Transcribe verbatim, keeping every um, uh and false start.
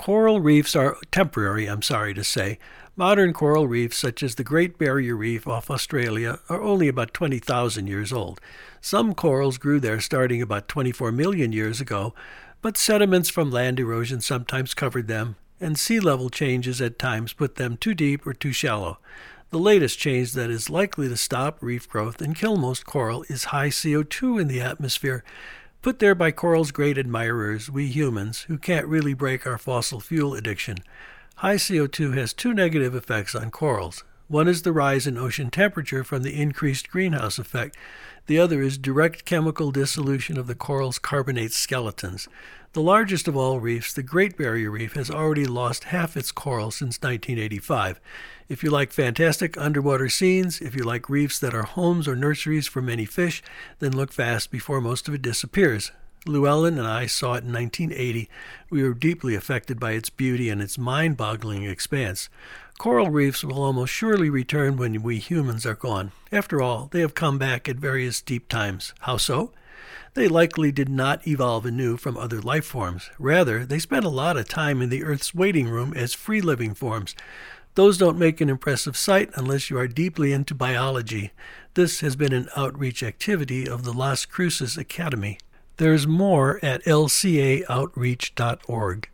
Coral reefs are temporary, I'm sorry to say. Modern coral reefs, such as the Great Barrier Reef off Australia, are only about twenty thousand years old. Some corals grew there starting about twenty-four million years ago, but sediments from land erosion sometimes covered them, and sea level changes at times put them too deep or too shallow. The latest change that is likely to stop reef growth and kill most coral is high C O two in the atmosphere, put there by coral's great admirers, we humans, who can't really break our fossil fuel addiction. High C O two has two negative effects on corals. One is the rise in ocean temperature from the increased greenhouse effect. The other is direct chemical dissolution of the coral's carbonate skeletons. The largest of all reefs, the Great Barrier Reef, has already lost half its coral since nineteen eighty-five. If you like fantastic underwater scenes, if you like reefs that are homes or nurseries for many fish, then look fast before most of it disappears. Llewellyn and I saw it in nineteen eighty. We were deeply affected by its beauty and its mind-boggling expanse. Coral reefs will almost surely return when we humans are gone. After all, they have come back at various deep times. How so? They likely did not evolve anew from other life forms. Rather, they spent a lot of time in the Earth's waiting room as free-living forms. Those don't make an impressive sight unless you are deeply into biology. This has been an outreach activity of the Las Cruces Academy. There's more at L C A outreach dot org.